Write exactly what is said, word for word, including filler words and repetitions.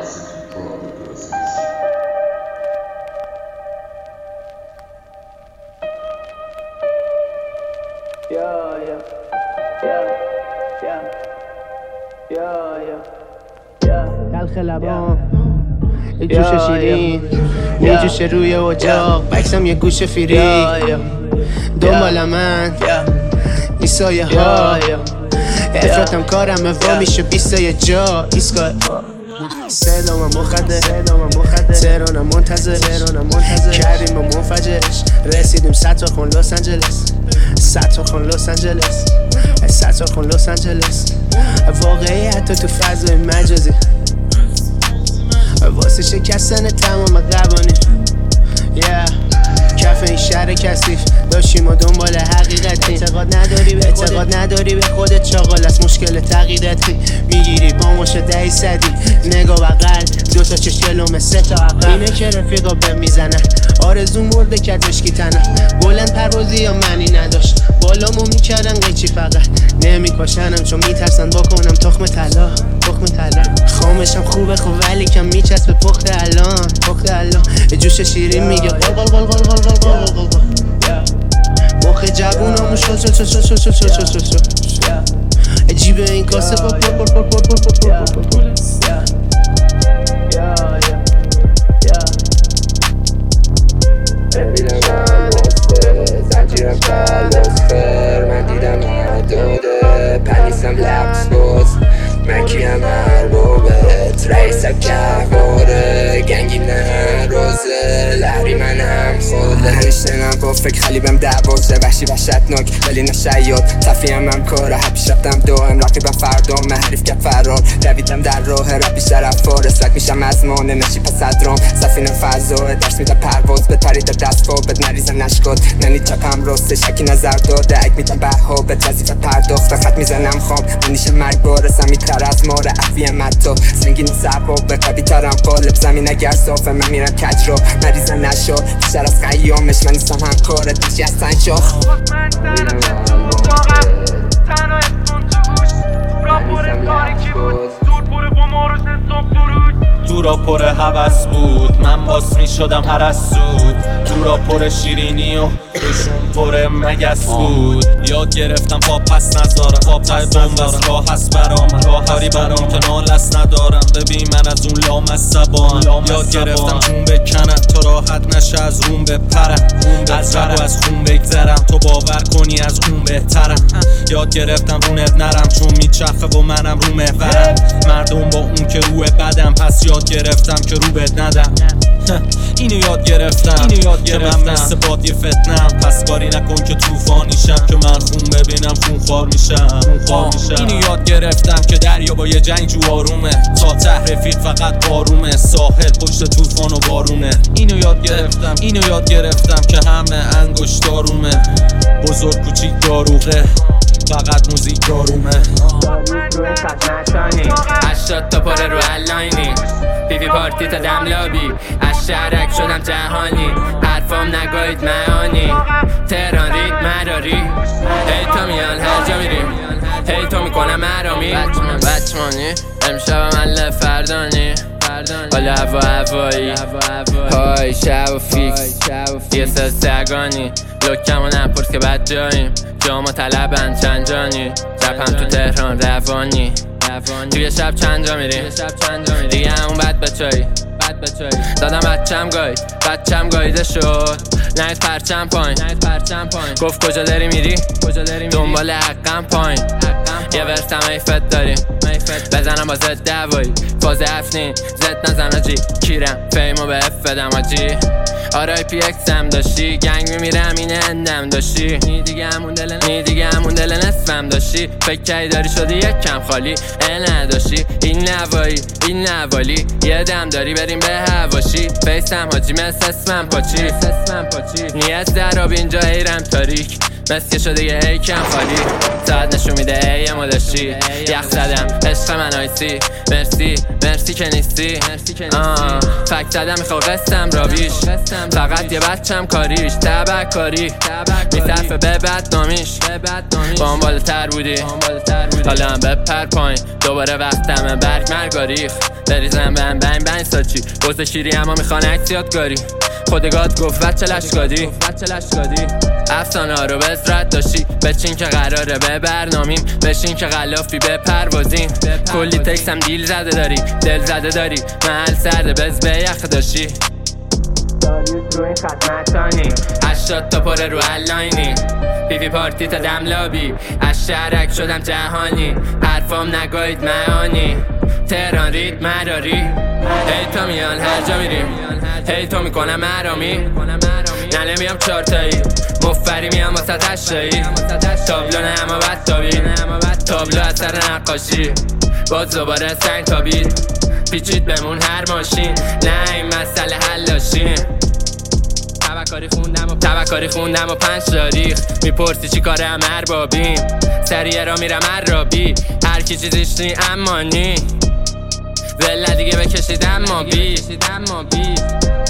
Yeah, yeah, yeah, yeah, yeah, yeah, yeah. تلخ لبام یه جوش شیرین میجوشه روی اجاق بکسم یه گوش فیری دنبال من این سایه ها افراتم کارمه وا میشه بیسته یه جا ایسکای صدام مخده تهرانم منتظر کردیم با منفجرش رسیدیم صد تا خون لس آنجلس صد تا خون لس آنجلس صد تا خون لس آنجلس واقعیت تو فضای مجازی واسه شکستن تمام قوانین yeah. کف این شهر کثیف داشتیم و دنبال حقیقتی اعتقاد نداری به خودت اعتقاد نداری به خودت چاقال از مشکل تقییدتی میگیری با مشه دهی صدی نگاه بغل دو تا چشکلومه سه تا عقل اینه که رفیقا به میزنن آرزو مرده کرد مشکی تنم بلند پروازی یا معنی نداشت بالامو میکردن قیچی فقط نمیکاشنم چون میترسن بکنم تخم طلا تخم طلا خامشم خوبه خوب ولی کم میچسبه پخت الان پخت الان جوش شیرین میگه قل قل قل قل قل قل قل قل مخ جوونامو شل شل شل شل شل شل شل شل شل جیب این کاسه با پر پر پر پر پر پر پر پر دیدم ماسته زنجیرم خلاص خر من دیدم معدوده پنیسم لبس باز من کیم اربابت رئیسم کهواره گنگیم نه روزه لحری منم خوده هنشتنم با فکر خالی بهم دعواشه وحشی وحشتناک ولی نه شیاد صفیم هم کاره هر پیش رفتم دائم رقیبم فردا من حریف کرد فرار دویدم در راه رب بیشتر افار اسلک میشم از مانه نشی پس ادرام سفینه فضا درس میدم پرواز به پرید دست فابت نریزم نشکاد ننی چپم راسته شکی نظر داده اک میدم بها به وظیفه پرداخت خط میزنم خواب منیشه مرگ بارسم میتر از ماره عفیم متا سنگین سباب به قوی ترم قالب زمین اگر صافه من میرم کج را نریزم نشا بیشتر از قیامش من نیستم هم کارت بشی از سنگ شاخ تنها اسمون تو گوش دورا پر تاریکی بود دور پر قمار و سنسوم درود دورا پر هوس بود من باس می شدم هر از سود دورا پر شیرینی و روشون پر مگس بود یاد گرفتم پا پس نذارم پا تای بومبست راه هست برام کاری برام که نالست ندارم ببین من از اون لام از زبان یاد گرفتم جون بکنم تو راحت نشه از روم بپرم از رگ و از خون بگذرم تو باور کنی از اون بهترم یاد گرفتم رونت نرم چون میچخه و منم رو محورم مردم با اون که روح بدم پس یاد گرفتم که رو بد ندم اینو یاد گرفتم اینو یاد گرفتم که من مثل بادی فتنم پس کاری نکن که طوفانیشم که من خون ببینم خون خوار میشم خون خوار میشم اینو یاد گرفتم که دریا با یه جنگجو آرومه تا ته رفیق فقط بارومه ساحل پشت طوفان و بارونه اینو یاد گرفتم اینو یاد گرفتم که همه انگشت دارومه بزرگ کوچیک داروغه فقط موزیک دارومه هشتاد تا پاره رو الاینی بیبی پارتی تا دم لابی از شهرک شدم جهانی حرفام نگاهید معانی تهران رید مراری هی تا میان هر جا میریم هی تا میکنم مرامی بچمانی امشب من فردانی حالا هوا هوایی های شب و فیکس یه سه سگانی لکم و نپرس که بد جاییم جام و طلبن چند جانی رپم تو تهران روانی توی شب چند جا میریم دیگه همون بد بچایی دادم بچم گاید بچم گایده شد نهید پرچم پایین گفت کجا داری میری دنبال حقم پایین یه ورس هم ایفت داریم بزنم با زد دوایی فاز افنین زد نزن آجی کیرم فیمو به اف بدم آجی آرای پی اکس هم داشتی گنگ میمیرم این اندم داشتی نی دیگه همون دل نی دیگه همون دل نصفم داشتی فکر کردی داری شدی یک کم خالی اه نداشتی این نوایی این نوالی یه دم داری بریم به هواشی فیسم حاجی مثل اسمم پاچی نیت در آب اینجا ایرم تاریک مسکه شده یه ای کم خالی ساعت نشون میده ای ما داشتی یخ زدم عشق من آیسی مرسی مرسی که نیستی فک زدم میخوا قسم راویش فقط یه بچم کاریش تبک کاری میصرفه به بدنامیش با هم بالاتر بودی حالا هم بپر پایین دوباره وقتمه برگ مرگاریخ بریزم بهم بین بین ساچی بوز شیری اما میخوان عکس یادگاری خودگات گفت بچه لشگادی افسانه ها رو بذرت داشتی بچین که قراره به برنامیم بشین که غلافی به پروازیم کلی تکس هم دیل زده داری دل زده داری محل سرده بز به یخ داشتی داریوس رو این خدمتانی هشتاد تا پره رو الاینی پیوی پارتی تا دم لابی از شهرک شدم جهانی حرفام نگاید معانی تهران رید مراری هی تا میان هر جا میریم هی تو میکنم مرامی نه نمیام چارتایی مفری میام واسه تشتایی تابلو نه اما بد تابی تابلو از سر نقاشی باز دوباره سنگ تابید پیچید بمون هر ماشین نه این مسئله حل داشتیم تبکاری خوندم و تبکاری خوندم و پنج تاریخ میپرسی چی کاره هم اربابیم سریع را میرم عرابی هر کی چیزیش نی اما نی وله دیگه بکشیدم ما بی